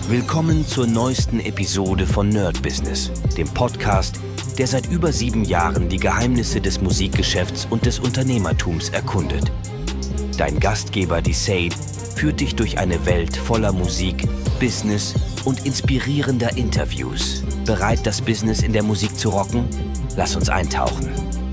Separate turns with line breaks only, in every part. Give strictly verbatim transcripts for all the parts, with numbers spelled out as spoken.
Willkommen zur neuesten Episode von Nerd Business, dem Podcast, der seit über sieben Jahren die Geheimnisse des Musikgeschäfts und des Unternehmertums erkundet. Dein Gastgeber Desaid führt dich durch eine Welt voller Musik, Business und inspirierender Interviews. Bereit, das Business in der Musik zu rocken? Lass uns eintauchen.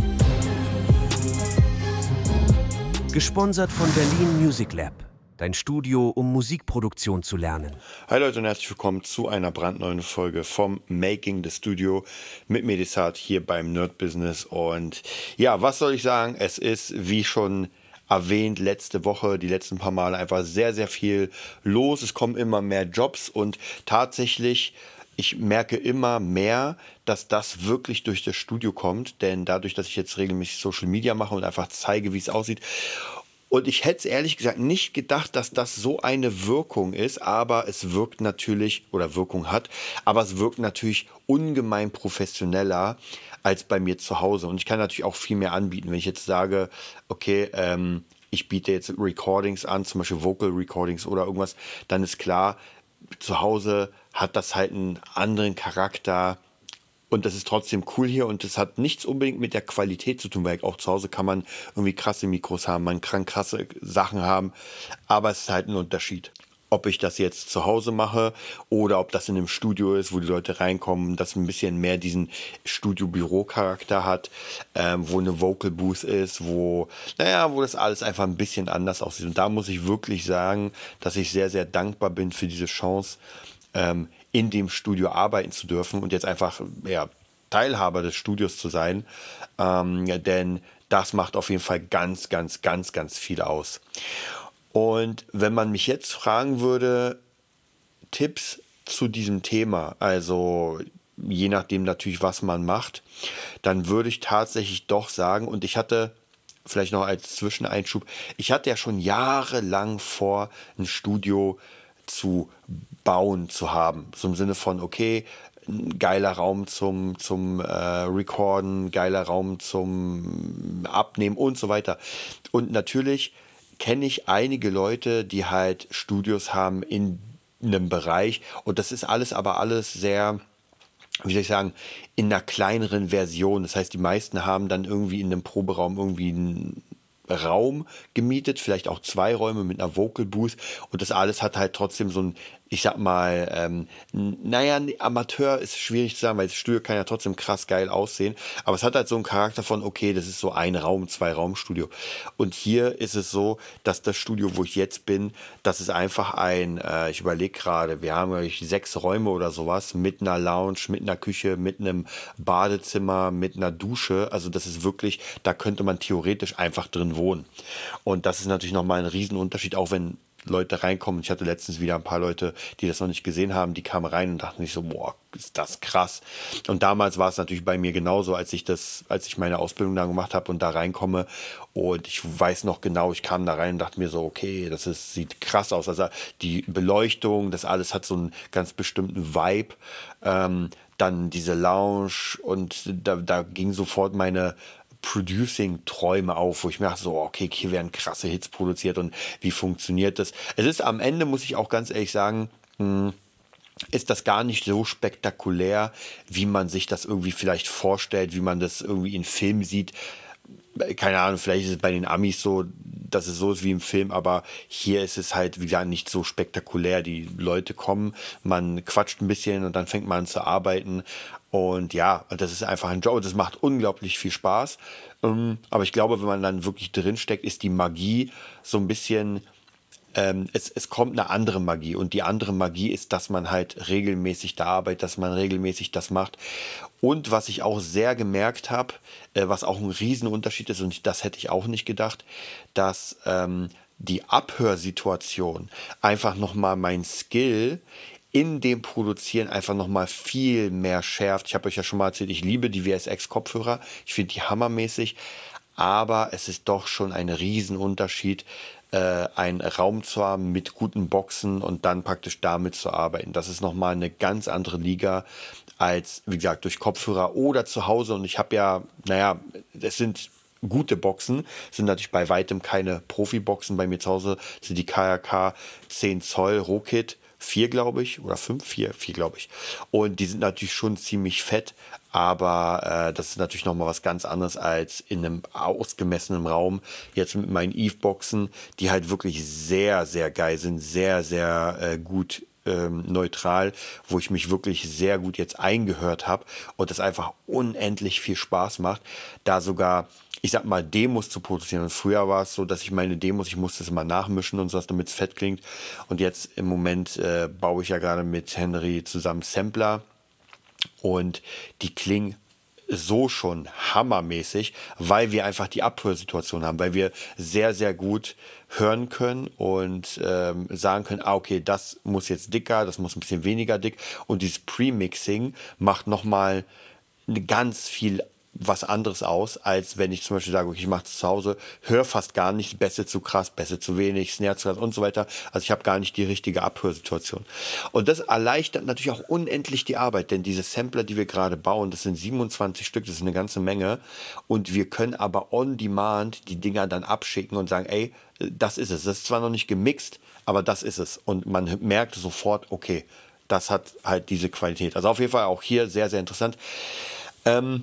Gesponsert von Berlin Music Lab. Dein Studio, um Musikproduktion zu lernen.
Hi Leute und herzlich willkommen zu einer brandneuen Folge vom Making the Studio mit mir Desaid hier beim Nerd Business. Und ja, was soll ich sagen? Es ist, wie schon erwähnt, letzte Woche, die letzten paar Male einfach sehr, sehr viel los. Es kommen immer mehr Jobs und tatsächlich, ich merke immer mehr, dass das wirklich durch das Studio kommt. Denn dadurch, dass ich jetzt regelmäßig Social Media mache und einfach zeige, wie es aussieht. Und ich hätte es ehrlich gesagt nicht gedacht, dass das so eine Wirkung ist, aber es wirkt natürlich, oder Wirkung hat, aber es wirkt natürlich ungemein professioneller als bei mir zu Hause. Und ich kann natürlich auch viel mehr anbieten. Wenn ich jetzt sage, okay, ähm, ich biete jetzt Recordings an, zum Beispiel Vocal Recordings oder irgendwas, dann ist klar, zu Hause hat das halt einen anderen Charakter. Und das ist trotzdem cool hier und das hat nichts unbedingt mit der Qualität zu tun, weil auch zu Hause kann man irgendwie krasse Mikros haben, man kann krasse Sachen haben, aber es ist halt ein Unterschied. Ob ich das jetzt zu Hause mache oder ob das in einem Studio ist, wo die Leute reinkommen, das ein bisschen mehr diesen Studio-Büro-Charakter hat, ähm, wo eine Vocal Booth ist, wo, naja, wo das alles einfach ein bisschen anders aussieht. Und da muss ich wirklich sagen, dass ich sehr, sehr dankbar bin für diese Chance, ähm, in dem Studio arbeiten zu dürfen und jetzt einfach ja, Teilhaber des Studios zu sein, ähm, denn das macht auf jeden Fall ganz, ganz, ganz, ganz viel aus. Und wenn man mich jetzt fragen würde, Tipps zu diesem Thema, also je nachdem natürlich, was man macht, dann würde ich tatsächlich doch sagen, und ich hatte vielleicht noch als Zwischeneinschub, ich hatte ja schon jahrelang vor, ein Studio zu bauen zu haben. So im Sinne von, okay, ein geiler Raum zum, zum äh, Recorden, geiler Raum zum Abnehmen und so weiter. Und natürlich kenne ich einige Leute, die halt Studios haben in einem Bereich. Und das ist alles aber alles sehr, wie soll ich sagen, in einer kleineren Version. Das heißt, die meisten haben dann irgendwie in einem Proberaum irgendwie einen Raum gemietet, vielleicht auch zwei Räume mit einer Vocal Booth und das alles hat halt trotzdem so ein, ich sag mal, ähm, naja, Amateur ist schwierig zu sagen, weil das Studio kann ja trotzdem krass geil aussehen, aber es hat halt so einen Charakter von, okay, das ist so ein Raum, zwei Raum-Studio. Und hier ist es so, dass das Studio, wo ich jetzt bin, das ist einfach ein, äh, ich überlege gerade, wir haben ja sechs Räume oder sowas, mit einer Lounge, mit einer Küche, mit einem Badezimmer, mit einer Dusche, also das ist wirklich, da könnte man theoretisch einfach drin wohnen. Und das ist natürlich nochmal ein Riesenunterschied, auch wenn Leute reinkommen. Ich hatte letztens wieder ein paar Leute, die das noch nicht gesehen haben, die kamen rein und dachten sich so, boah, ist das krass. Und damals war es natürlich bei mir genauso, als ich das, als ich meine Ausbildung da gemacht habe und da reinkomme. Und ich weiß noch genau, ich kam da rein und dachte mir so, okay, das ist, sieht krass aus. Also die Beleuchtung, das alles hat so einen ganz bestimmten Vibe. Ähm, dann diese Lounge und da, da ging sofort meine Producing-Träume auf, wo ich mir dachte, so, okay, hier werden krasse Hits produziert und wie funktioniert das? Es ist am Ende, muss ich auch ganz ehrlich sagen, mh, ist das gar nicht so spektakulär, wie man sich das irgendwie vielleicht vorstellt, wie man das irgendwie in Filmen sieht. Keine Ahnung, vielleicht ist es bei den Amis so, dass es so ist wie im Film, aber hier ist es halt, wie gesagt, nicht so spektakulär. Die Leute kommen, man quatscht ein bisschen und dann fängt man an zu arbeiten. Und ja, das ist einfach ein Job und das macht unglaublich viel Spaß. Aber ich glaube, wenn man dann wirklich drinsteckt, ist die Magie so ein bisschen, ähm, es, es kommt eine andere Magie. Und die andere Magie ist, dass man halt regelmäßig da arbeitet, dass man regelmäßig das macht. Und was ich auch sehr gemerkt habe, äh, was auch ein Riesenunterschied ist, und das hätte ich auch nicht gedacht, dass ähm, die Abhörsituation einfach nochmal mein Skill in dem Produzieren einfach nochmal viel mehr schärft. Ich habe euch ja schon mal erzählt, ich liebe die V S X-Kopfhörer. Ich finde die hammermäßig. Aber es ist doch schon ein Riesenunterschied, äh, einen Raum zu haben mit guten Boxen und dann praktisch damit zu arbeiten. Das ist nochmal eine ganz andere Liga als, wie gesagt, durch Kopfhörer oder zu Hause. Und ich habe ja, naja, es sind gute Boxen, sind natürlich bei weitem keine Profi-Boxen. Bei mir zu Hause sind die K R K zehn Zoll Rohkit vier, glaube ich, oder fünf, vier, vier, glaube ich. Und die sind natürlich schon ziemlich fett, aber äh, das ist natürlich nochmal was ganz anderes als in einem ausgemessenen Raum. Jetzt mit meinen Eve-Boxen, die halt wirklich sehr, sehr geil sind, sehr, sehr äh, gut ähm, neutral, wo ich mich wirklich sehr gut jetzt eingehört habe und das einfach unendlich viel Spaß macht, da sogar, ich sag mal, Demos zu produzieren. Und früher war es so, dass ich meine Demos, ich musste es immer nachmischen und so, damit es fett klingt. Und jetzt im Moment äh, baue ich ja gerade mit Henry zusammen Sampler und die klingen so schon hammermäßig, weil wir einfach die Abhörsituation haben, weil wir sehr, sehr gut hören können und ähm, sagen können, ah, okay, das muss jetzt dicker, das muss ein bisschen weniger dick. Und dieses Pre-Mixing macht nochmal ganz viel was anderes aus, als wenn ich zum Beispiel sage, okay, ich mache es zu Hause, höre fast gar nicht, Bässe zu krass, Bässe zu wenig, Snare zu krass und so weiter. Also ich habe gar nicht die richtige Abhörsituation. Und das erleichtert natürlich auch unendlich die Arbeit, denn diese Sampler, die wir gerade bauen, das sind siebenundzwanzig Stück, das ist eine ganze Menge. Und wir können aber on demand die Dinger dann abschicken und sagen, ey, das ist es. Das ist zwar noch nicht gemixt, aber das ist es. Und man merkt sofort, okay, das hat halt diese Qualität. Also auf jeden Fall auch hier sehr, sehr interessant. Ähm,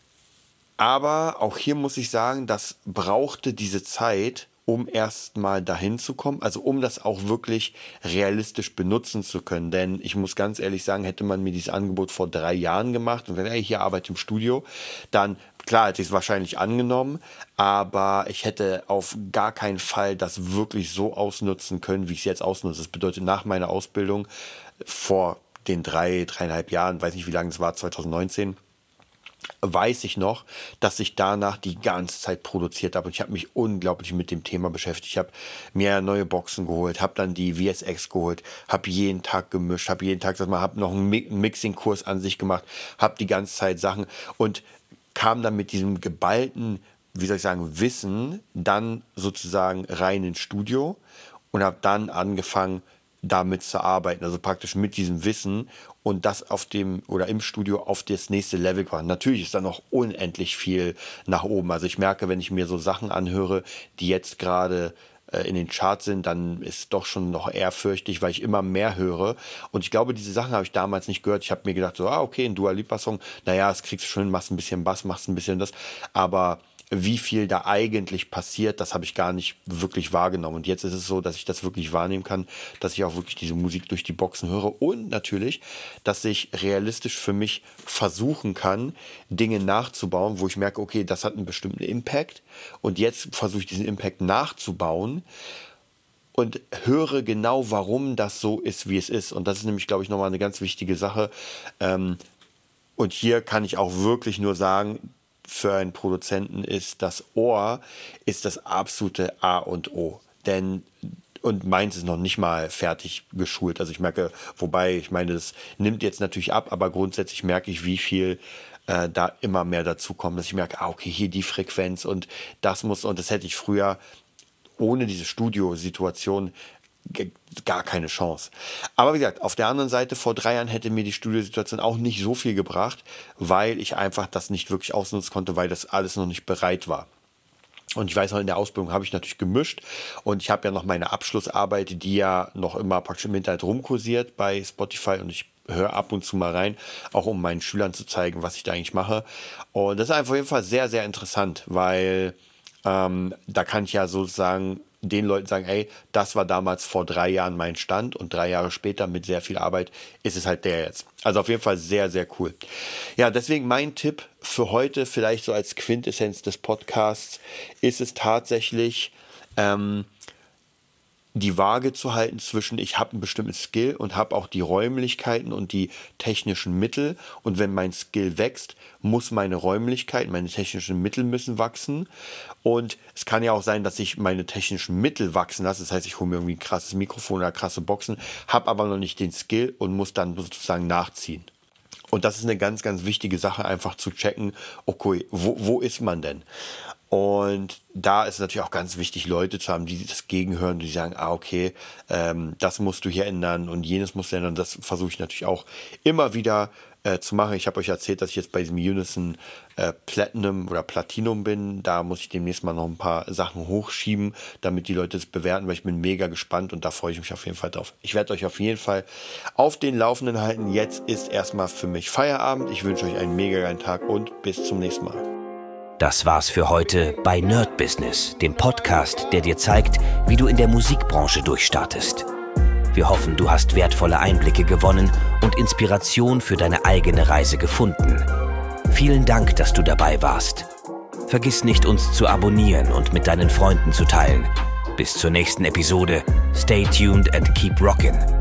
Aber auch hier muss ich sagen, das brauchte diese Zeit, um erstmal dahin zu kommen, also um das auch wirklich realistisch benutzen zu können. Denn ich muss ganz ehrlich sagen, hätte man mir dieses Angebot vor drei Jahren gemacht und wenn ich hier arbeite im Studio, dann klar hätte ich es wahrscheinlich angenommen, aber ich hätte auf gar keinen Fall das wirklich so ausnutzen können, wie ich es jetzt ausnutze. Das bedeutet, nach meiner Ausbildung vor den drei, dreieinhalb Jahren, weiß nicht wie lange es war, zwanzig neunzehn, weiß ich noch, dass ich danach die ganze Zeit produziert habe und ich habe mich unglaublich mit dem Thema beschäftigt. Ich habe mir neue Boxen geholt, habe dann die V S X geholt, habe jeden Tag gemischt, habe jeden Tag, sag mal, habe noch einen Mixing-Kurs an sich gemacht, habe die ganze Zeit Sachen und kam dann mit diesem geballten, wie soll ich sagen, Wissen dann sozusagen rein ins Studio und habe dann angefangen, damit zu arbeiten, also praktisch mit diesem Wissen und das auf dem oder im Studio auf das nächste Level gebracht. Natürlich ist da noch unendlich viel nach oben. Also ich merke, wenn ich mir so Sachen anhöre, die jetzt gerade äh, in den Charts sind, dann ist doch schon noch ehrfürchtig, weil ich immer mehr höre. Und ich glaube, diese Sachen habe ich damals nicht gehört. Ich habe mir gedacht, so, ah, okay, ein Dua Lipa Song, naja, das kriegst du schon, machst ein bisschen Bass, machst ein bisschen das, aber wie viel da eigentlich passiert, das habe ich gar nicht wirklich wahrgenommen. Und jetzt ist es so, dass ich das wirklich wahrnehmen kann, dass ich auch wirklich diese Musik durch die Boxen höre und natürlich, dass ich realistisch für mich versuchen kann, Dinge nachzubauen, wo ich merke, okay, das hat einen bestimmten Impact und jetzt versuche ich diesen Impact nachzubauen und höre genau, warum das so ist, wie es ist. Und das ist nämlich, glaube ich, nochmal eine ganz wichtige Sache. Und hier kann ich auch wirklich nur sagen, für einen Produzenten ist das Ohr ist das absolute A und O. Denn, und meins ist noch nicht mal fertig geschult. Also ich merke, wobei, ich meine, das nimmt jetzt natürlich ab, aber grundsätzlich merke ich, wie viel äh, da immer mehr dazu kommt, dass ich merke, ah, okay, hier die Frequenz und das muss, und das hätte ich früher ohne diese Studiosituation gar keine Chance. Aber wie gesagt, auf der anderen Seite, vor drei Jahren hätte mir die Studiosituation auch nicht so viel gebracht, weil ich einfach das nicht wirklich ausnutzen konnte, weil das alles noch nicht bereit war. Und ich weiß noch, in der Ausbildung habe ich natürlich gemischt und ich habe ja noch meine Abschlussarbeit, die ja noch immer praktisch im Internet rumkursiert bei Spotify und ich höre ab und zu mal rein, auch um meinen Schülern zu zeigen, was ich da eigentlich mache. Und das ist einfach auf jeden Fall sehr, sehr interessant, weil ähm, da kann ich ja sozusagen den Leuten sagen, ey, das war damals vor drei Jahren mein Stand und drei Jahre später mit sehr viel Arbeit ist es halt der jetzt. Also auf jeden Fall sehr, sehr cool. Ja, deswegen mein Tipp für heute, vielleicht so als Quintessenz des Podcasts, ist es tatsächlich, ähm, die Waage zu halten zwischen, ich habe ein bestimmtes Skill und habe auch die Räumlichkeiten und die technischen Mittel. Und wenn mein Skill wächst, muss meine Räumlichkeiten, meine technischen Mittel müssen wachsen. Und es kann ja auch sein, dass ich meine technischen Mittel wachsen lasse. Das heißt, ich hole mir irgendwie ein krasses Mikrofon oder krasse Boxen, habe aber noch nicht den Skill und muss dann sozusagen nachziehen. Und das ist eine ganz, ganz wichtige Sache, einfach zu checken, okay, wo, wo ist man denn? Und da ist natürlich auch ganz wichtig, Leute zu haben, die das gegenhören, die sagen, ah, okay, ähm, das musst du hier ändern und jenes musst du ändern. Das versuche ich natürlich auch immer wieder äh, zu machen. Ich habe euch erzählt, dass ich jetzt bei diesem Unison äh, Platinum oder Platinum bin. Da muss ich demnächst mal noch ein paar Sachen hochschieben, damit die Leute es bewerten, weil ich bin mega gespannt und da freue ich mich auf jeden Fall drauf. Ich werde euch auf jeden Fall auf den Laufenden halten. Jetzt ist erstmal für mich Feierabend. Ich wünsche euch einen mega geilen Tag und bis zum nächsten Mal.
Das war's für heute bei Nerd Business, dem Podcast, der dir zeigt, wie du in der Musikbranche durchstartest. Wir hoffen, du hast wertvolle Einblicke gewonnen und Inspiration für deine eigene Reise gefunden. Vielen Dank, dass du dabei warst. Vergiss nicht, uns zu abonnieren und mit deinen Freunden zu teilen. Bis zur nächsten Episode. Stay tuned and keep rockin'.